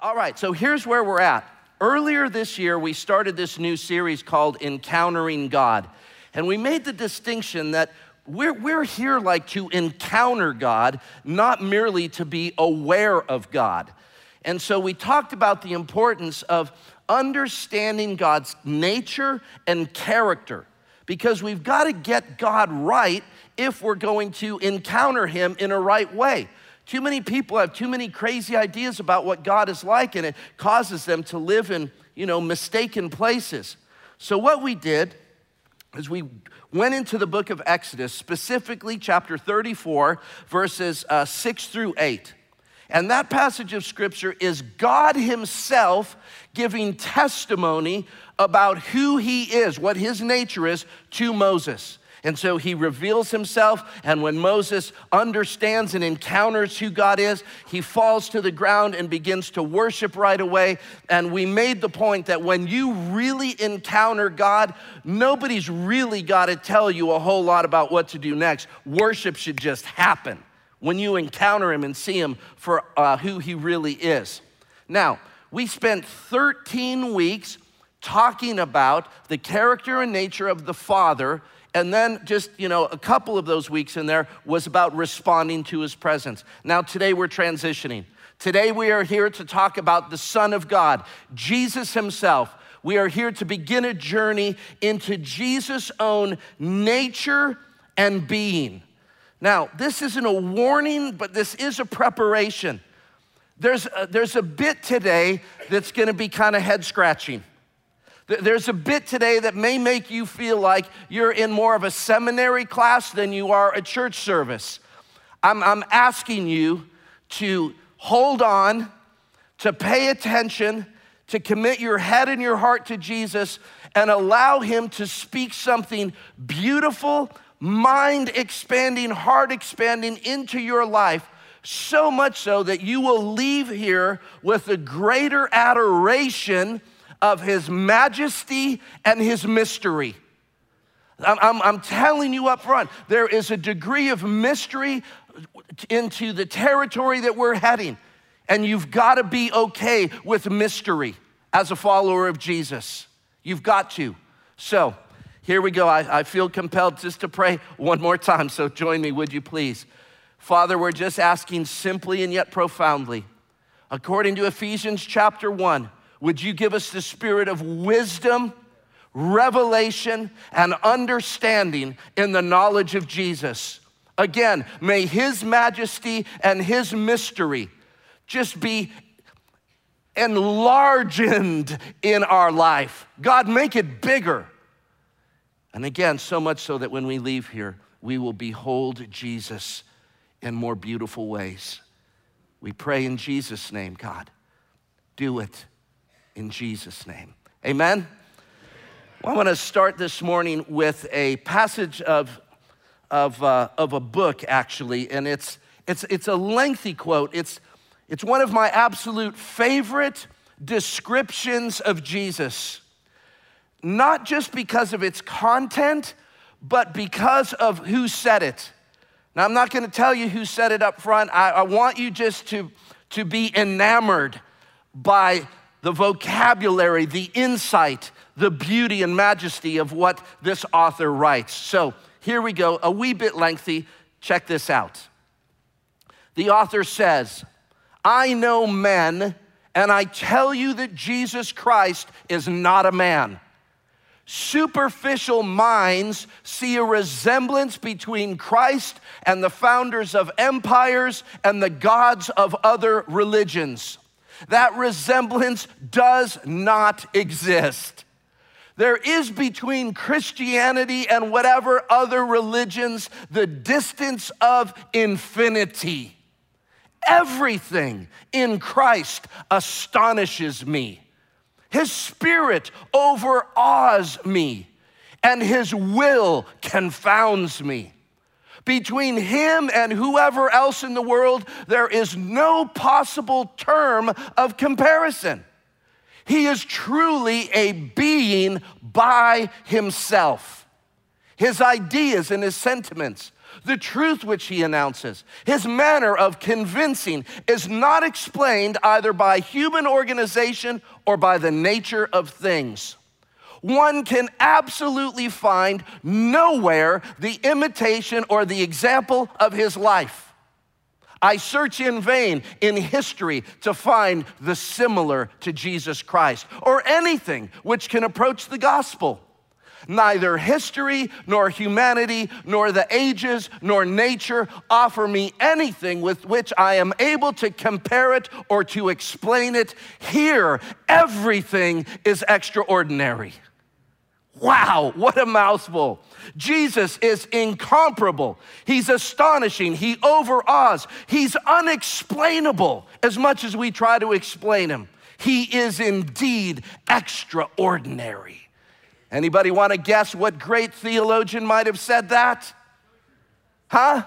All right, so here's where we're at. Earlier this year, we started this new series called Encountering God. And we made the distinction that we're here like to encounter God, not merely to be aware of God. And so we talked about the importance of understanding God's nature and character, because we've got to get God right if we're going to encounter him in a right way. Too many people have too many crazy ideas about what God is like, and it causes them to live in, mistaken places. So what we did is we went into the book of Exodus, specifically chapter 34, verses 6 through 8. And that passage of scripture is God himself giving testimony about who he is, what his nature is, to Moses. And so he reveals himself, and when Moses understands and encounters who God is, he falls to the ground and begins to worship right away. And we made the point that when you really encounter God, nobody's really got to tell you a whole lot about what to do next. Worship should just happen when you encounter him and see him for who he really is. Now, we spent 13 weeks talking about the character and nature of the Father. And then just, a couple of those weeks in there was about responding to his presence. Now today we're transitioning. Today we are here to talk about the Son of God, Jesus himself. We are here to begin a journey into Jesus' own nature and being. Now, this isn't a warning, but this is a preparation. There's a bit today that's gonna be kind of head scratching. There's a bit today that may make you feel like you're in more of a seminary class than you are a church service. I'm asking you to hold on, to pay attention, to commit your head and your heart to Jesus, and allow him to speak something beautiful, mind-expanding, heart-expanding into your life, so much so that you will leave here with a greater adoration of his majesty and his mystery. I'm telling you up front, there is a degree of mystery into the territory that we're heading, and you've got to be okay with mystery as a follower of Jesus. You've got to. So here we go. I feel compelled just to pray one more time, so join me, would you please? Father, we're just asking simply and yet profoundly, according to Ephesians chapter 1, would you give us the spirit of wisdom, revelation, and understanding in the knowledge of Jesus? Again, may his majesty and his mystery just be enlarged in our life. God, make it bigger. And again, so much so that when we leave here, we will behold Jesus in more beautiful ways. We pray in Jesus' name, God. Do it. In Jesus' name, amen? Well, I want to start this morning with a passage of a book, actually, and it's a lengthy quote. It's one of my absolute favorite descriptions of Jesus, not just because of its content, but because of who said it. Now, I'm not going to tell you who said it up front. I want you just to be enamored by the vocabulary, the insight, the beauty and majesty of what this author writes. So here we go, a wee bit lengthy. Check this out. The author says, I know men, and I tell you that Jesus Christ is not a man. Superficial minds see a resemblance between Christ and the founders of empires and the gods of other religions. That resemblance does not exist. There is between Christianity and whatever other religions the distance of infinity. Everything in Christ astonishes me. His spirit overawes me, and his will confounds me. Between him and whoever else in the world, there is no possible term of comparison. He is truly a being by himself. His ideas and his sentiments The truth which he announces, his manner of convincing, is not explained either by human organization or by the nature of things. One can absolutely find nowhere the imitation or the example of his life. I search in vain in history to find the similar to Jesus Christ or anything which can approach the gospel. Neither history, nor humanity, nor the ages, nor nature offer me anything with which I am able to compare it or to explain it. Here, everything is extraordinary. Wow, what a mouthful. Jesus is incomparable. He's astonishing. He overawes. He's unexplainable as much as we try to explain him. He is indeed extraordinary. Anybody want to guess what great theologian might have said that? Huh?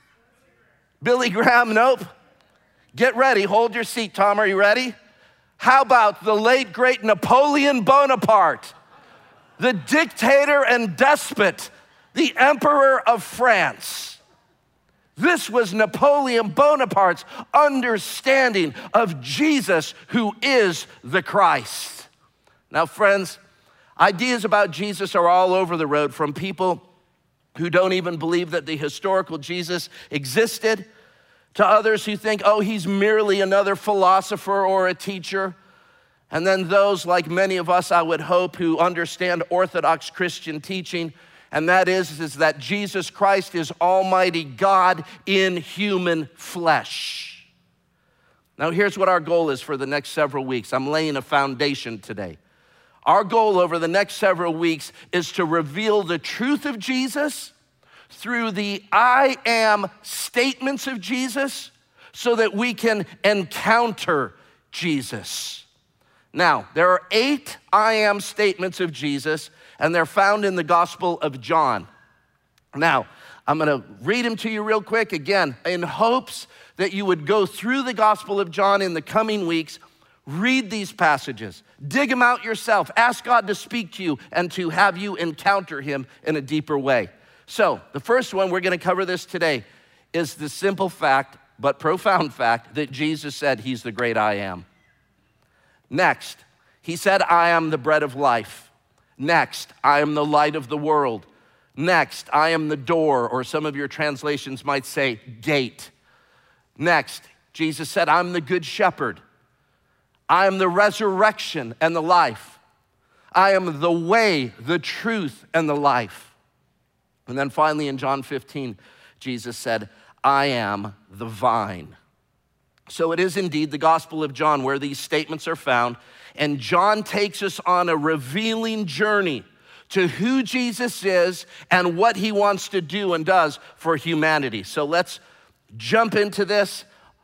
Billy Graham? Nope. Get ready. Hold your seat, Tom. Are you ready? How about the late, great Napoleon Bonaparte, the dictator and despot, the emperor of France? This was Napoleon Bonaparte's understanding of Jesus, who is the Christ. Now, friends, ideas about Jesus are all over the road, from people who don't even believe that the historical Jesus existed to others who think, oh, he's merely another philosopher or a teacher. And then those, like many of us, I would hope, who understand Orthodox Christian teaching, and that is that Jesus Christ is Almighty God in human flesh. Now, here's what our goal is for the next several weeks. I'm laying a foundation today. Our goal over the next several weeks is to reveal the truth of Jesus through the I am statements of Jesus so that we can encounter Jesus. Now, there are 8 I am statements of Jesus, and they're found in the Gospel of John. Now, I'm gonna read them to you real quick, again, in hopes that you would go through the Gospel of John in the coming weeks. Read these passages, dig them out yourself, ask God to speak to you and to have you encounter him in a deeper way. So the first one, we're gonna cover this today, is the simple fact, but profound fact, that Jesus said he's the great I am. Next, he said, I am the bread of life. Next, I am the light of the world. Next, I am the door, or some of your translations might say gate. Next, Jesus said, I'm the good shepherd. I am the resurrection and the life. I am the way, the truth, and the life. And then finally in John 15, Jesus said, I am the vine. So it is indeed the Gospel of John where these statements are found, and John takes us on a revealing journey to who Jesus is and what he wants to do and does for humanity. So let's jump into this.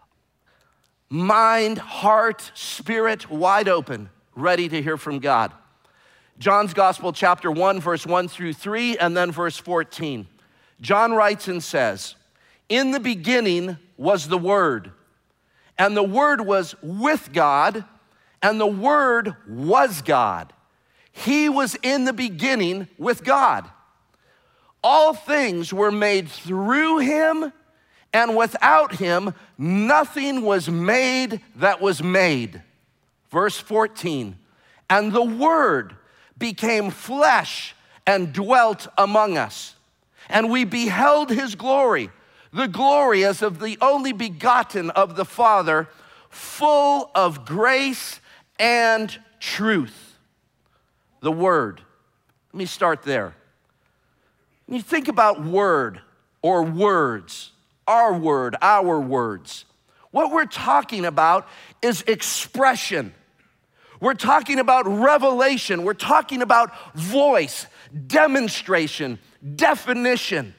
Mind, heart, spirit wide open, ready to hear from God. John's Gospel, chapter 1, verse 1 through 3, and then verse 14. John writes and says, in the beginning was the Word, and the Word was with God, and the Word was God. He was in the beginning with God. All things were made through him, and without him, nothing was made that was made. Verse 14, and the Word became flesh and dwelt among us. And we beheld his glory, the glory as of the only begotten of the Father, full of grace and truth. The Word. Let me start there. When you think about word or words, our word, our words, what we're talking about is expression. We're talking about revelation. We're talking about voice, demonstration, definition.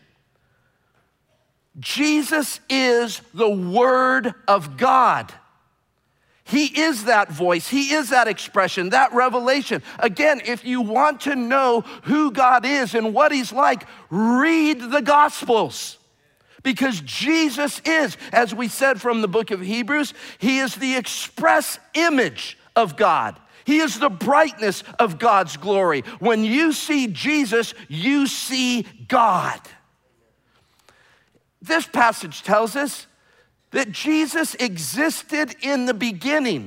Jesus is the Word of God. He is that voice. He is that expression, that revelation. Again, if you want to know who God is and what he's like, read the Gospels. Because Jesus is, as we said from the book of Hebrews, he is the express image of God. He is the brightness of God's glory. When you see Jesus, you see God. This passage tells us that Jesus existed in the beginning.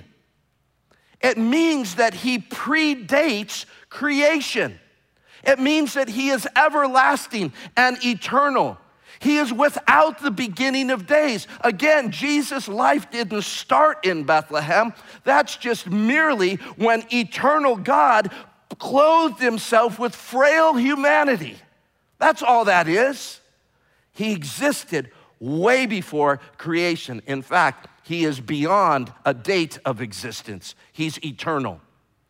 It means that he predates creation. It means that he is everlasting and eternal. He is without the beginning of days. Again, Jesus' life didn't start in Bethlehem. That's just merely when eternal God clothed himself with frail humanity. That's all that is. He existed way before creation. In fact, he is beyond a date of existence. He's eternal.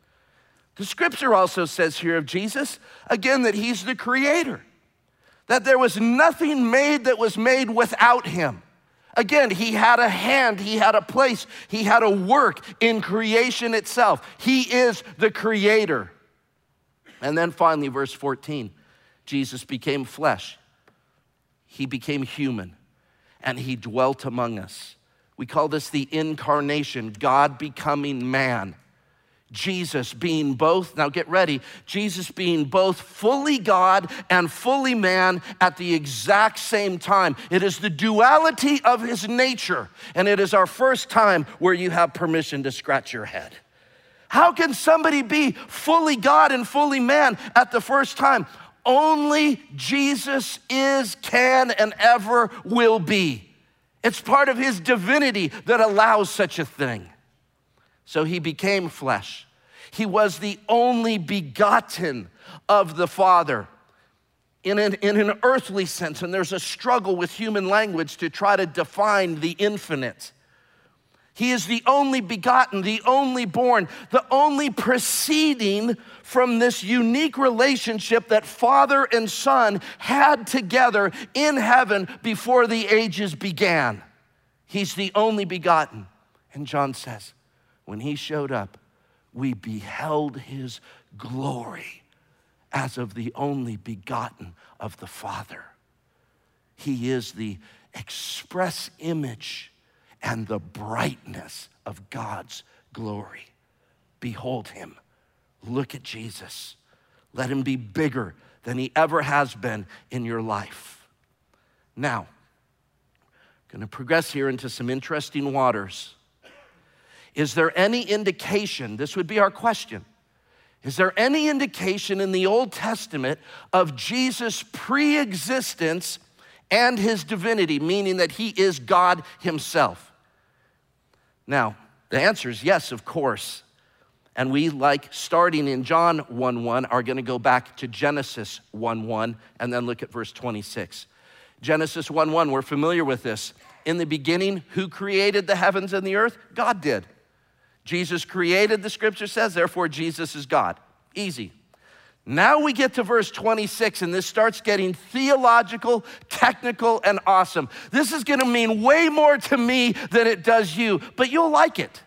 The scripture also says here of Jesus, again, that he's the creator, that there was nothing made that was made without him. Again, he had a hand, he had a place, he had a work in creation itself. He is the creator. And then finally, verse 14, Jesus became flesh. He became human, and he dwelt among us. We call this the incarnation, God becoming man. Jesus being both, now get ready, Jesus being both fully God and fully man at the exact same time. It is the duality of his nature, and it is our first time where you have permission to scratch your head. How can somebody be fully God and fully man at the first time? Only Jesus is, can, and ever will be. It's part of his divinity that allows such a thing. So he became flesh. He was the only begotten of the Father in an earthly sense, and there's a struggle with human language to try to define the infinite. He is the only begotten, the only born, the only proceeding from this unique relationship that Father and Son had together in heaven before the ages began. He's the only begotten. And John says, when he showed up, we beheld his glory as of the only begotten of the Father. He is the express image and the brightness of God's glory. Behold him. Look at Jesus. Let him be bigger than he ever has been in your life. Now, I'm going to progress here into some interesting waters. Is there any indication, this would be our question, is there any indication in the Old Testament of Jesus' pre-existence and his divinity, meaning that he is God himself? Now, the answer is yes, of course. And we, like starting in John 1:1, are gonna go back to Genesis 1:1 and then look at verse 26. Genesis 1:1, we're familiar with this. In the beginning, who created the heavens and the earth? God did. Jesus created, the scripture says, therefore Jesus is God. Easy. Now we get to verse 26, and this starts getting theological, technical, and awesome. This is gonna mean way more to me than it does you, but you'll like it.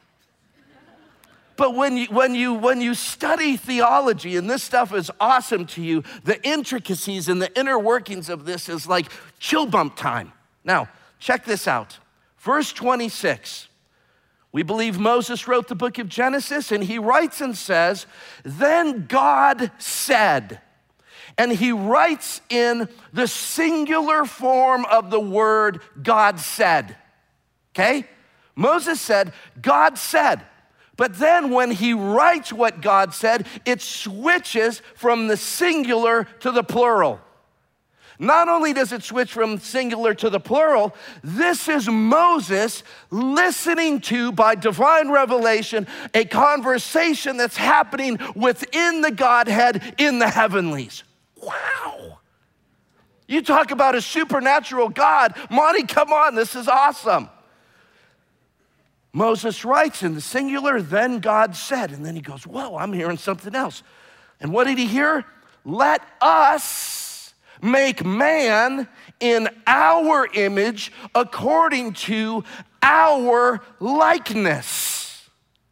But when you study theology and this stuff is awesome to you, the intricacies and the inner workings of this is like chill bump time. Now, check this out. Verse 26. We believe Moses wrote the book of Genesis, and he writes and says, then God said, and he writes in the singular form of the word God said, okay? Moses said, God said. But then when he writes what God said, it switches from the singular to the plural. Not only does it switch from singular to the plural, this is Moses listening to, by divine revelation, a conversation that's happening within the Godhead in the heavenlies. Wow. You talk about a supernatural God. Monty, come on, this is awesome. Moses writes in the singular, then God said, and then he goes, whoa, I'm hearing something else. And what did he hear? Let us make man in our image according to our likeness.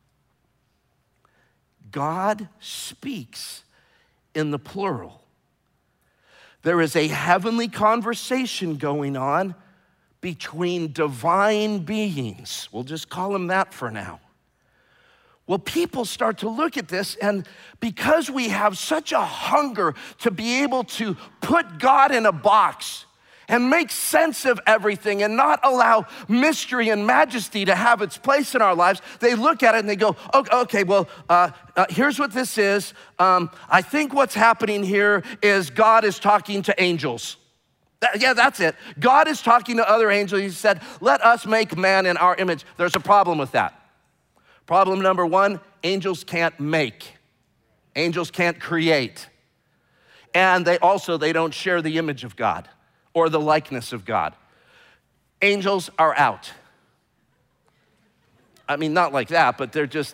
God speaks in the plural. There is a heavenly conversation going on between divine beings. We'll just call them that for now. Well, people start to look at this, and because we have such a hunger to be able to put God in a box and make sense of everything and not allow mystery and majesty to have its place in our lives. They look at it and they go, okay, well, here's what this is. I think what's happening here is God is talking to angels. Yeah, that's it. God is talking to other angels. He said, let us make man in our image. There's a problem with that. Problem number one, angels can't make. Angels can't create. And they don't share the image of God or the likeness of God. Angels are out. I mean, not like that, but they're just.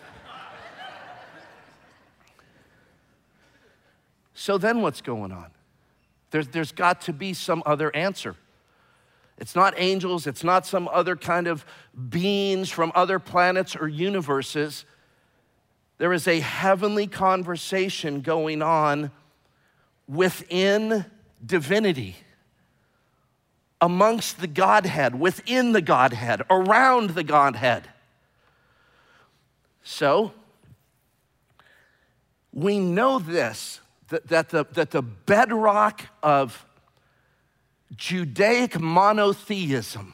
So then what's going on? There's got to be some other answer. It's not angels, it's not some other kind of beings from other planets or universes. There is a heavenly conversation going on within divinity, amongst the Godhead, within the Godhead, around the Godhead. So, we know this, that the bedrock of Judaic monotheism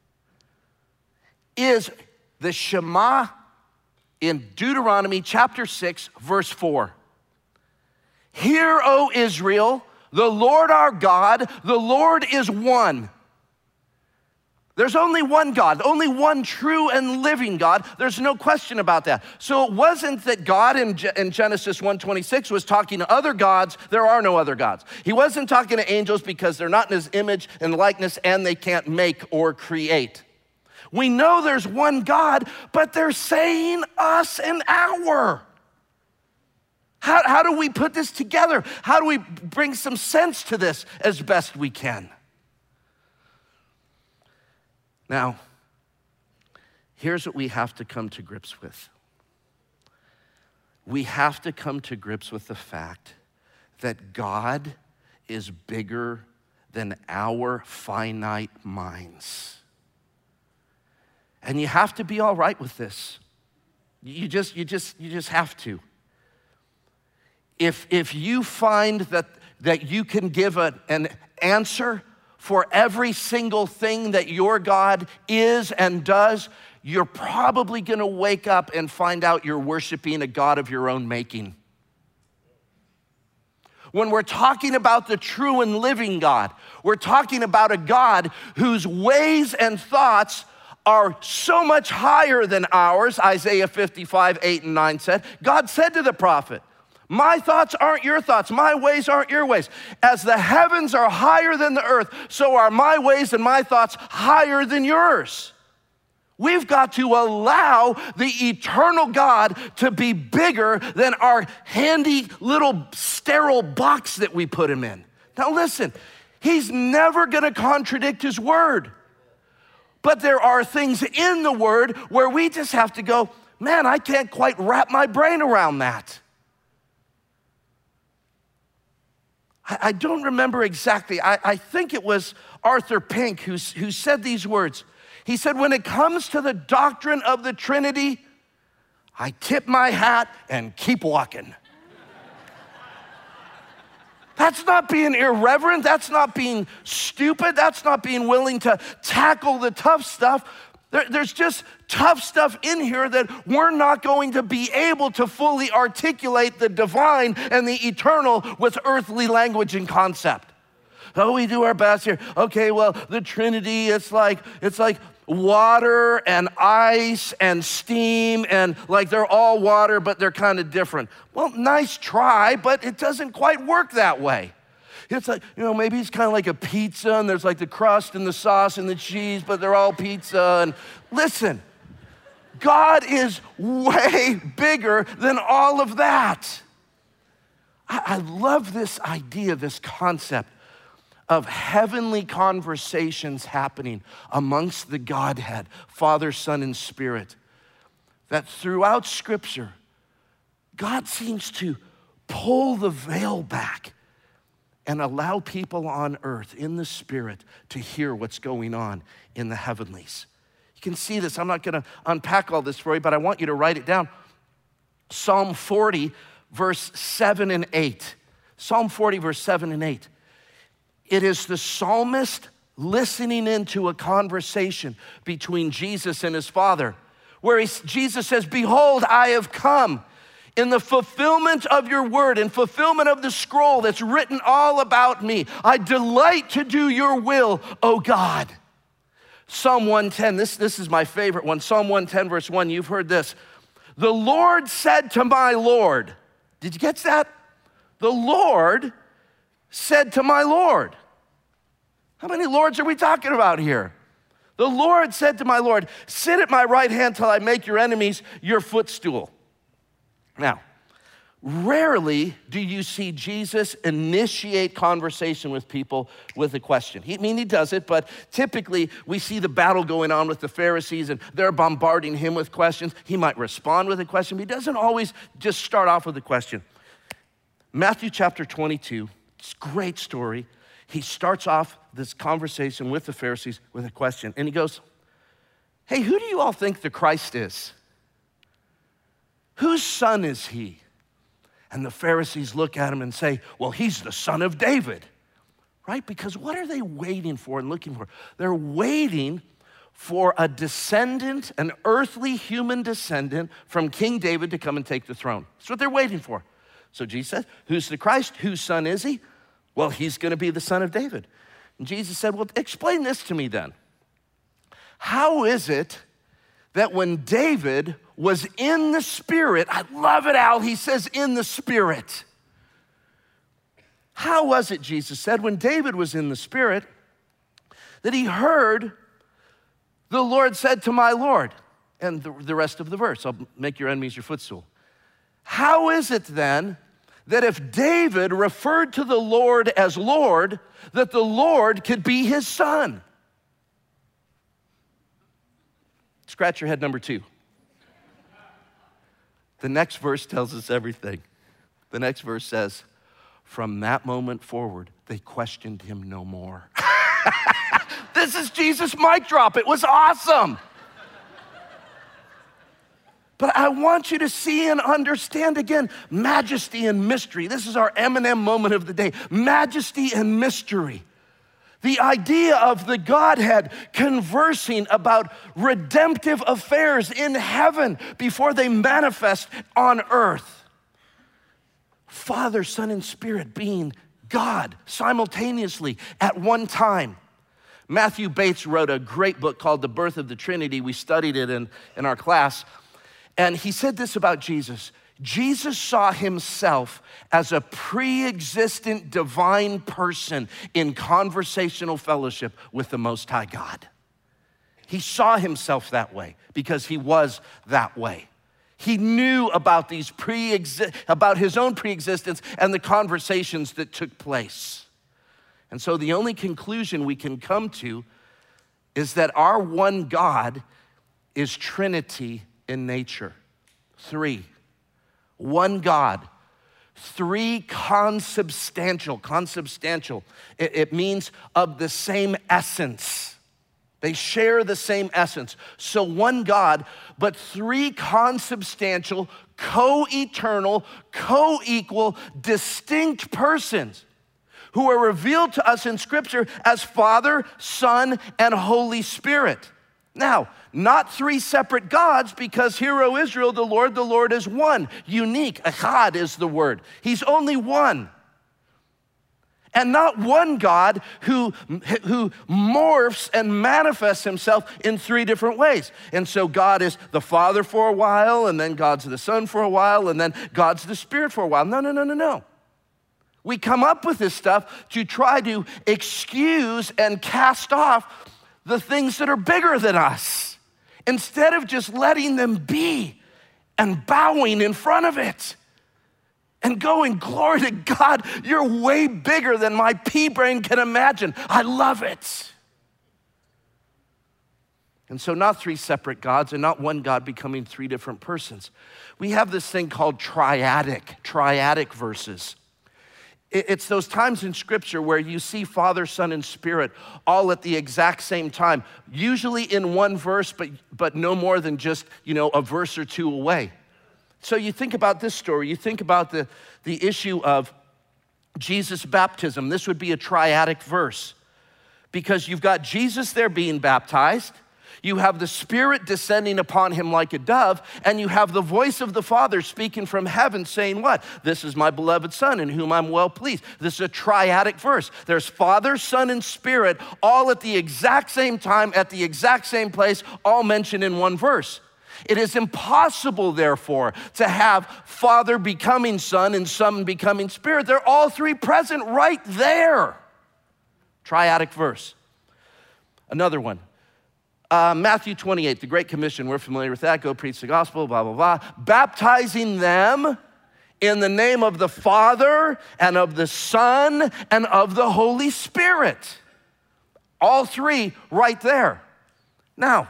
is the Shema in Deuteronomy chapter 6, verse 4. Hear, O Israel, the Lord our God, the Lord is one. There's only one God, only one true and living God. There's no question about that. So it wasn't that God in Genesis 1:26 was talking to other gods. There are no other gods. He wasn't talking to angels because they're not in his image and likeness and they can't make or create. We know there's one God, but they're saying us and our. How do we put this together? How do we bring some sense to this as best we can? Now, here's what we have to come to grips with. We have to come to grips with the fact that God is bigger than our finite minds. And you have to be all right with this. You just have to. If you find that you can give an answer for every single thing that your God is and does, you're probably gonna wake up and find out you're worshiping a God of your own making. When we're talking about the true and living God, we're talking about a God whose ways and thoughts are so much higher than ours. Isaiah 55, 8 and 9 said. God said to the prophet, my thoughts aren't your thoughts. My ways aren't your ways. As the heavens are higher than the earth, so are my ways and my thoughts higher than yours. We've got to allow the eternal God to be bigger than our handy little sterile box that we put him in. Now listen, he's never gonna contradict his word. But there are things in the word where we just have to go, man, I can't quite wrap my brain around that. I don't remember exactly. I think it was Arthur Pink who said these words. He said, when it comes to the doctrine of the Trinity, I tip my hat and keep walking. That's not being irreverent. That's not being stupid. That's not being willing to tackle the tough stuff. There's just tough stuff in here that we're not going to be able to fully articulate the divine and the eternal with earthly language and concept. Oh, we do our best here. Okay, well, the Trinity, it's like water and ice and steam, and like they're all water, but they're kind of different. Well, nice try, but it doesn't quite work that way. It's like, maybe it's kind of like a pizza and there's like the crust and the sauce and the cheese, but they're all pizza. And listen, God is way bigger than all of that. I love this idea, this concept of heavenly conversations happening amongst the Godhead, Father, Son, and Spirit. That throughout Scripture, God seems to pull the veil back and allow people on earth in the Spirit to hear what's going on in the heavenlies. You can see this. I'm not gonna unpack all this for you, but I want you to write it down. Psalm 40, verse 7 and 8. Psalm 40, verse 7 and 8. It is the psalmist listening into a conversation between Jesus and his Father, where Jesus says, behold, I have come in the fulfillment of your word, in fulfillment of the scroll that's written all about me. I delight to do your will, O God. Psalm 110, this is my favorite one. Psalm 110, verse 1, you've heard this. The Lord said to my Lord, did you catch that? The Lord said to my Lord. How many lords are we talking about here? The Lord said to my Lord, sit at my right hand till I make your enemies your footstool. Now, rarely do you see Jesus initiate conversation with people with a question. He does it, but typically we see the battle going on with the Pharisees and they're bombarding him with questions. He might respond with a question, but he doesn't always just start off with a question. Matthew chapter 22, it's a great story. He starts off this conversation with the Pharisees with a question, and he goes, hey, who do you all think the Christ is? Whose son is he? And the Pharisees look at him and say, well, he's the son of David, right? Because what are they waiting for and looking for? They're waiting for a descendant, an earthly human descendant from King David to come and take the throne. That's what they're waiting for. So Jesus says, who's the Christ? Whose son is he? Well, he's gonna be the son of David. And Jesus said, well, explain this to me then. How is it that when David was in the Spirit, I love it, Al, he says in the Spirit. How was it, Jesus said, when David was in the Spirit, that he heard the Lord said to my Lord, and the rest of the verse, I'll make your enemies your footstool. How is it then that if David referred to the Lord as Lord, that the Lord could be his son? Scratch your head, number 2. The next verse tells us everything. The next verse says, from that moment forward, they questioned him no more. This is Jesus' mic drop. It was awesome. But I want you to see and understand again, majesty and mystery. This is our Eminem moment of the day. Majesty and mystery. The idea of the Godhead conversing about redemptive affairs in heaven before they manifest on earth. Father, Son, and Spirit being God simultaneously at one time. Matthew Bates wrote a great book called The Birth of the Trinity. We studied it in our class. And he said this about Jesus. Jesus saw himself as a pre-existent divine person in conversational fellowship with the Most High God. He saw himself that way because he was that way. He knew about about his own pre-existence and the conversations that took place. And so the only conclusion we can come to is that our one God is Trinity in nature. 3. One God, 3 consubstantial. It means of the same essence. They share the same essence. So one God, but 3 consubstantial, co-eternal, co-equal, distinct persons who are revealed to us in Scripture as Father, Son, and Holy Spirit. Now, not 3 separate gods, because hear, O Israel, the Lord is one, unique. Echad is the word. He's only one. And not one God who morphs and manifests himself in 3 different ways. And so God is the Father for a while, and then God's the Son for a while, and then God's the Spirit for a while. No. We come up with this stuff to try to excuse and cast off the things that are bigger than us, instead of just letting them be and bowing in front of it and going, glory to God, you're way bigger than my pea brain can imagine. I love it. And so not 3 separate gods and not one God becoming 3 different persons. We have this thing called triadic verses. It's those times in Scripture where you see Father, Son, and Spirit all at the exact same time, usually in one verse, but no more than just, a verse or 2 away. So you think about this story, you think about the issue of Jesus' baptism. This would be a triadic verse. because you've got Jesus there being baptized, you have the Spirit descending upon him like a dove, and you have the voice of the Father speaking from heaven saying what? This is my beloved Son in whom I'm well pleased. This is a triadic verse. There's Father, Son, and Spirit all at the exact same time, at the exact same place, all mentioned in one verse. It is impossible, therefore, to have Father becoming Son and Son becoming Spirit. They're all three present right there. Triadic verse. Another one. Matthew 28, the Great Commission, we're familiar with that. Go preach the gospel, blah, blah, blah. Baptizing them in the name of the Father and of the Son and of the Holy Spirit. All three right there. Now,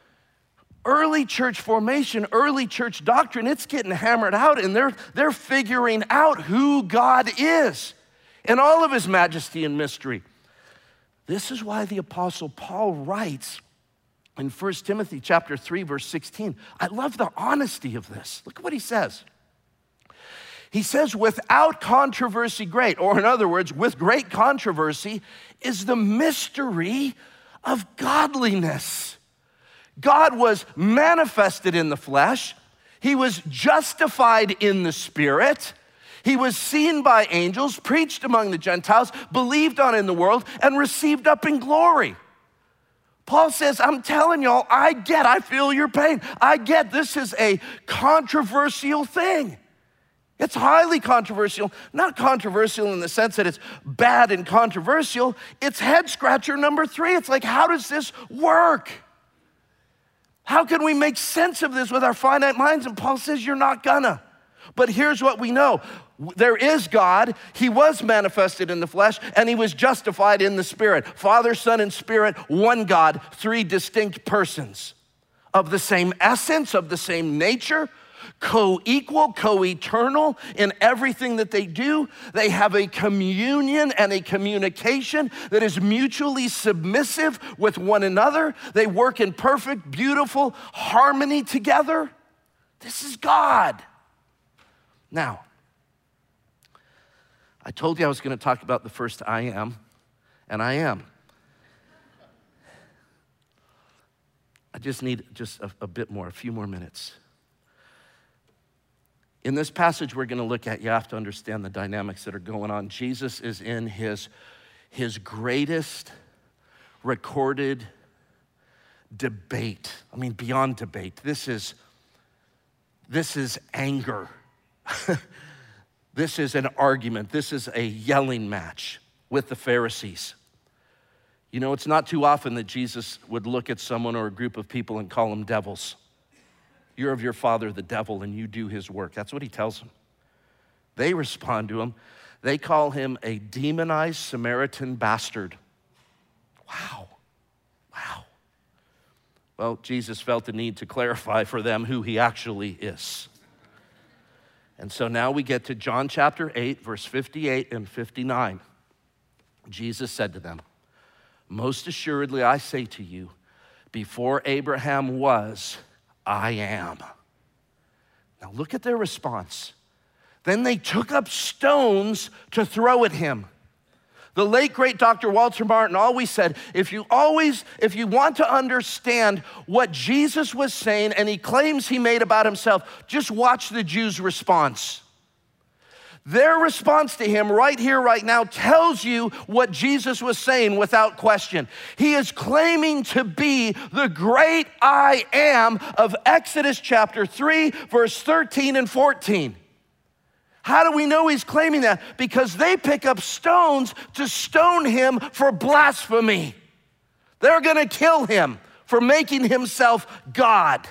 early church formation, early church doctrine, it's getting hammered out, and they're figuring out who God is in all of his majesty and mystery. This is why the Apostle Paul writes in 1 Timothy chapter 3, verse 16. I love the honesty of this. Look at what he says. He says, without controversy great, or in other words, with great controversy, is the mystery of godliness. God was manifested in the flesh. He was justified in the Spirit. He was seen by angels, preached among the Gentiles, believed on in the world, and received up in glory. Paul says, I'm telling y'all, I feel your pain. I get this is a controversial thing. It's highly controversial, not controversial in the sense that it's bad and controversial. It's head scratcher number 3. It's like, how does this work? How can we make sense of this with our finite minds? And Paul says, you're not gonna. But here's what we know. There is God, he was manifested in the flesh, and he was justified in the Spirit. Father, Son, and Spirit, one God, 3 distinct persons of the same essence, of the same nature, co-equal, co-eternal in everything that they do. They have a communion and a communication that is mutually submissive with one another. They work in perfect, beautiful harmony together. This is God. Now, I told you I was going to talk about the first I am, and I am. I just need a bit more, a few more minutes. In this passage we're going to look at, you have to understand the dynamics that are going on. Jesus is in his greatest recorded debate. I mean, beyond debate. This is anger. This is an argument. This is a yelling match with the Pharisees. You know, it's not too often that Jesus would look at someone or a group of people and call them devils. You're of your father, the devil, and you do his work. That's what he tells them. They respond to him. They call him a demonized Samaritan bastard. Wow. Wow. Well, Jesus felt the need to clarify for them who he actually is. And so now we get to John chapter 8, verse 58 and 59. Jesus said to them, most assuredly I say to you, before Abraham was, I am. Now look at their response. Then they took up stones to throw at him. The late, great Dr. Walter Martin always said, if you want to understand what Jesus was saying and he claims he made about himself, just watch the Jews' response. Their response to him right here, right now, tells you what Jesus was saying without question. He is claiming to be the great I am of Exodus chapter 3, verse 13 and 14. How do we know he's claiming that? Because they pick up stones to stone him for blasphemy. They're gonna kill him for making himself God.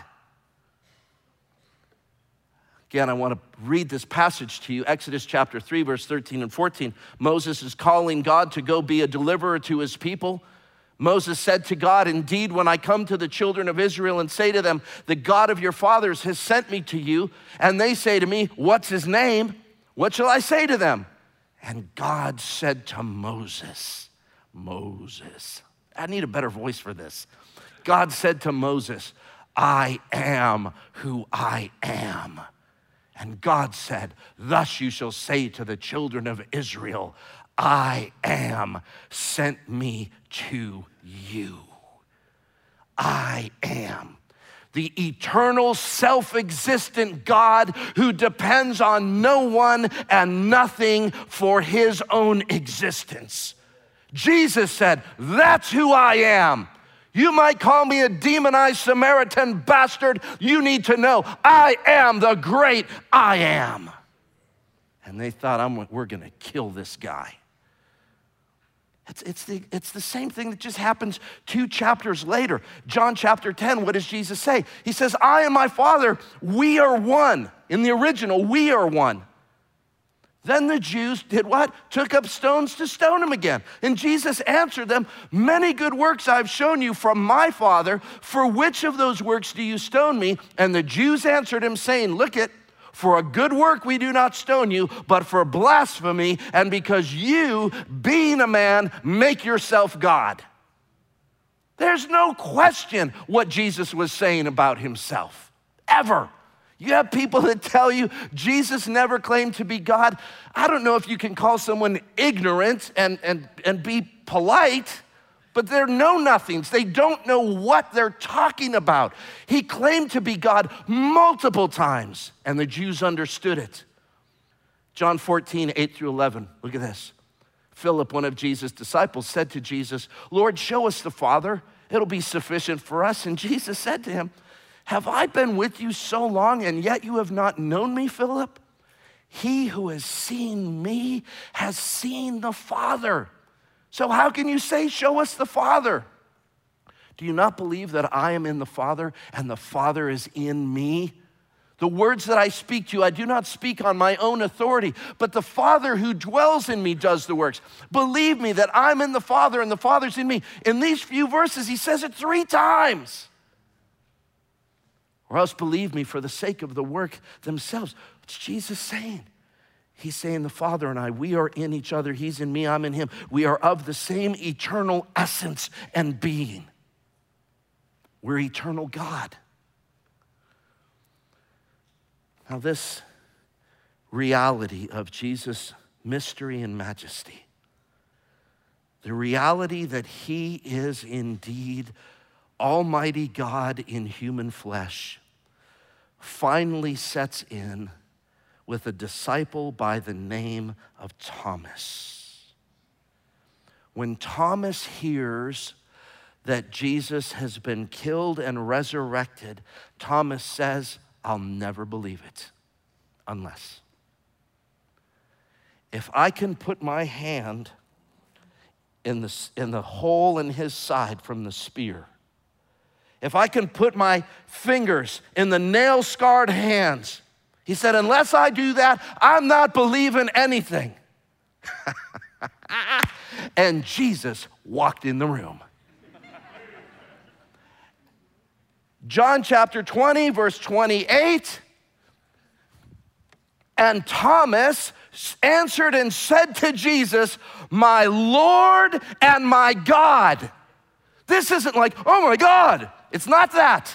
Again, I want to read this passage to you. Exodus chapter 3, verse 13 and 14. Moses is calling God to go be a deliverer to his people. Moses said to God, indeed, when I come to the children of Israel and say to them, the God of your fathers has sent me to you, and they say to me, what's his name? What shall I say to them? And God said to Moses, I need a better voice for this. God said to Moses, I am who I am. And God said, thus you shall say to the children of Israel, I am sent me to you. I am. The eternal, self-existent God who depends on no one and nothing for his own existence. Jesus said, that's who I am. You might call me a demonized Samaritan bastard. You need to know I am the great I am. And they thought, we're gonna kill this guy. It's the same thing that just happens 2 chapters later. John chapter 10, what does Jesus say? He says, I and my Father, we are one. In the original, we are one. Then the Jews did what? Took up stones to stone him again. And Jesus answered them, many good works I've shown you from my Father. For which of those works do you stone me? And the Jews answered him, saying, look it, for a good work we do not stone you, but for blasphemy, and because you, being a man, make yourself God. There's no question what Jesus was saying about himself, ever. You have people that tell you Jesus never claimed to be God. I don't know if you can call someone ignorant and be polite, but they're know-nothings. They don't know what they're talking about. He claimed to be God multiple times, and the Jews understood it. John 14, 8 through 11, look at this. Philip, one of Jesus' disciples, said to Jesus, Lord, show us the Father. It'll be sufficient for us. And Jesus said to him, have I been with you so long, and yet you have not known me, Philip? He who has seen me has seen the Father. So how can you say, show us the Father? Do you not believe that I am in the Father and the Father is in me? The words that I speak to you, I do not speak on my own authority, but the Father who dwells in me does the works. Believe me that I'm in the Father and the Father's in me. In these few verses, he says it 3 times. Or else believe me for the sake of the work themselves. What's Jesus saying? He's saying the Father and I, we are in each other. He's in me, I'm in him. We are of the same eternal essence and being. We're eternal God. Now this reality of Jesus' mystery and majesty, the reality that he is indeed Almighty God in human flesh, finally sets in with a disciple by the name of Thomas. When Thomas hears that Jesus has been killed and resurrected, Thomas says, I'll never believe it unless. If I can put my hand in the hole in his side from the spear, if I can put my fingers in the nail-scarred hands, he said, unless I do that, I'm not believing anything. And Jesus walked in the room. John chapter 20, verse 28. And Thomas answered and said to Jesus, my Lord and my God. This isn't like, oh my God. It's not that.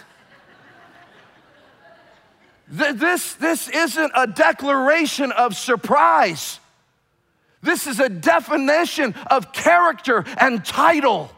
This isn't a declaration of surprise. This is a definition of character and title.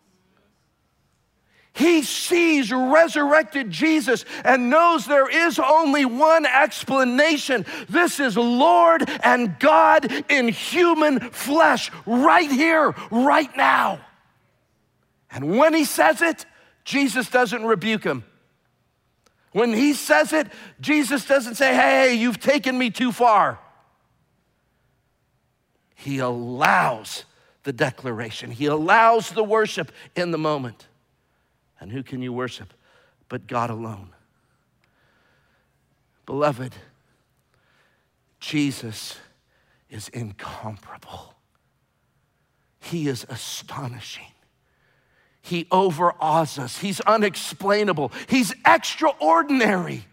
He sees resurrected Jesus and knows there is only one explanation. This is Lord and God in human flesh, right here, right now. And when he says it, Jesus doesn't rebuke him. When he says it, Jesus doesn't say, hey, you've taken me too far. He allows the declaration. He allows the worship in the moment. And who can you worship but God alone? Beloved, Jesus is incomparable. He is astonishing. He overawes us. He's unexplainable. He's extraordinary.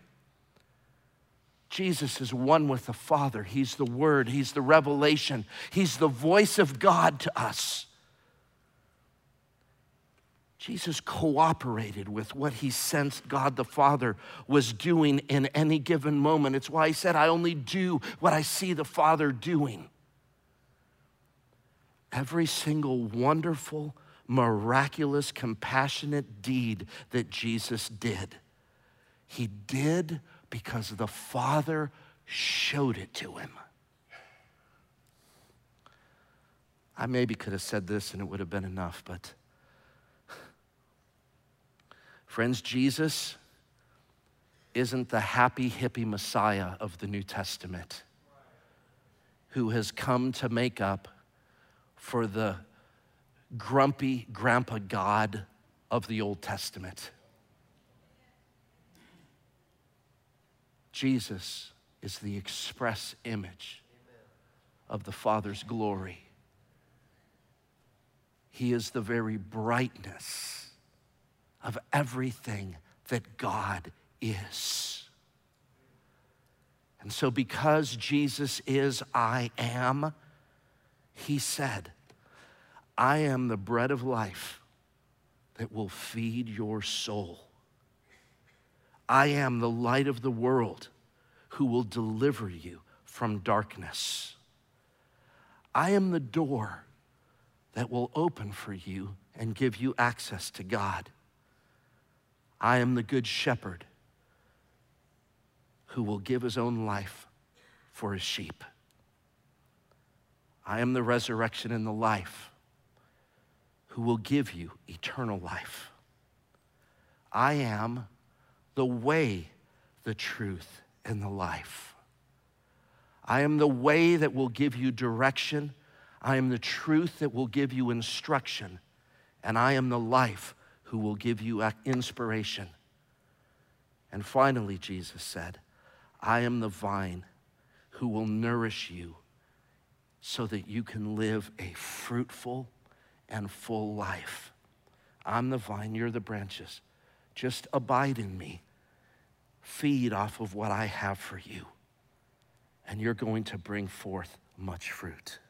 Jesus is one with the Father. He's the Word. He's the revelation. He's the voice of God to us. Jesus cooperated with what he sensed God the Father was doing in any given moment. It's why he said, I only do what I see the Father doing. every single wonderful, miraculous, compassionate deed that Jesus did, he did because the Father showed it to him. I maybe could have said this and it would have been enough, but friends, Jesus isn't the happy hippie Messiah of the New Testament who has come to make up for the grumpy grandpa God of the Old Testament. Jesus is the express image of the Father's glory. He is the very brightness of everything that God is. And so because Jesus is I am, he said, I am the bread of life that will feed your soul. I am the light of the world who will deliver you from darkness. I am the door that will open for you and give you access to God. I am the good shepherd who will give his own life for his sheep. I am the resurrection and the life who will give you eternal life. I am the way, the truth, and the life. I am the way that will give you direction. I am the truth that will give you instruction. And I am the life who will give you inspiration. And finally, Jesus said, I am the vine who will nourish you so that you can live a fruitful and full life. I'm the vine, you're the branches. Just abide in me. Feed off of what I have for you. And you're going to bring forth much fruit.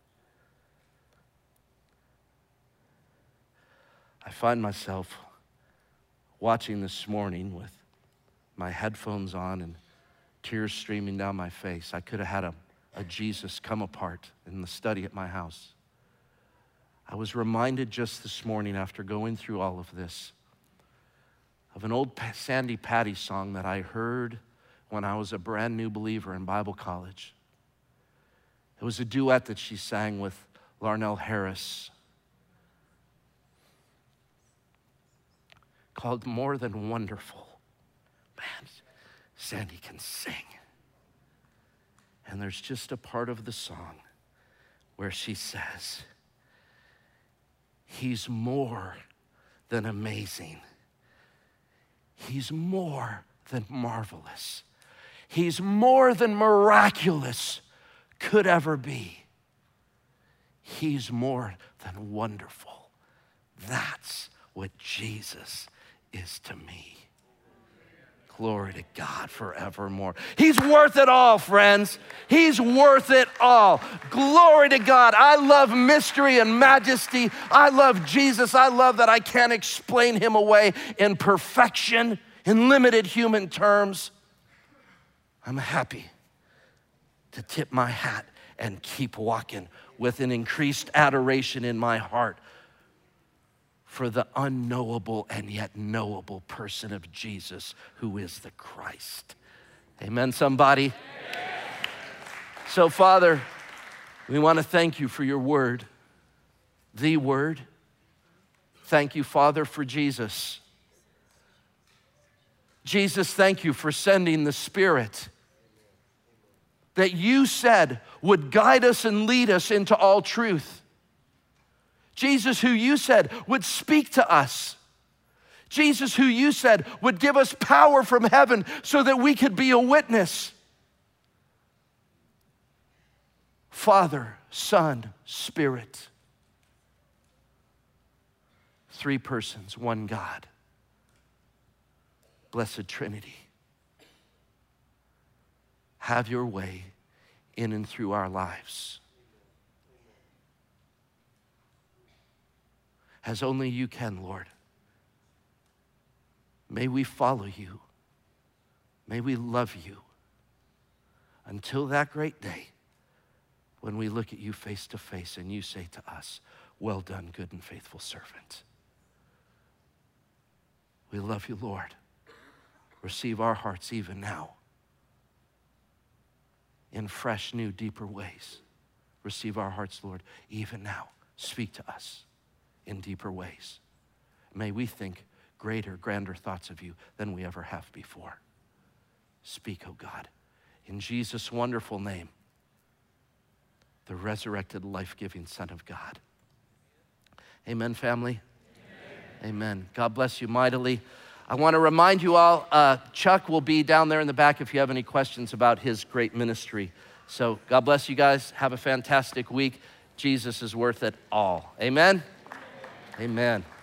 I find myself watching this morning with my headphones on and tears streaming down my face. I could have had a Jesus come apart in the study at my house. I was reminded just this morning after going through all of this of an old Sandy Patty song that I heard when I was a brand new believer in Bible college. It was a duet that she sang with Larnell Harris called More Than Wonderful. Man, Sandy can sing. And there's just a part of the song where she says, he's more than amazing. He's more than marvelous. He's more than miraculous could ever be. He's more than wonderful. That's what Jesus is to me. Glory to God forevermore. He's worth it all, friends. He's worth it all. Glory to God. I love mystery and majesty. I love Jesus. I love that I can't explain him away in perfection, in limited human terms. I'm happy to tip my hat and keep walking with an increased adoration in my heart for the unknowable and yet knowable person of Jesus, who is the Christ. Amen, somebody? Amen. So, Father, we want to thank you for your word, the word. Thank you, Father, for Jesus. Jesus, thank you for sending the Spirit that you said would guide us and lead us into all truth. Jesus, who you said would speak to us. Jesus, who you said would give us power from heaven so that we could be a witness. Father, Son, Spirit. Three persons, one God. Blessed Trinity. Have your way in and through our lives. As only you can, Lord. May we follow you. May we love you until that great day when we look at you face to face and you say to us, well done, good and faithful servant. We love you, Lord. Receive our hearts even now in fresh, new, deeper ways. Receive our hearts, Lord, even now. Speak to us in deeper ways. May we think greater, grander thoughts of you than we ever have before. Speak, oh God, in Jesus' wonderful name, the resurrected, life-giving Son of God. Amen, family? Amen. Amen. God bless you mightily. I want to remind you all, Chuck will be down there in the back if you have any questions about his great ministry. So God bless you guys. Have a fantastic week. Jesus is worth it all. Amen? Amen.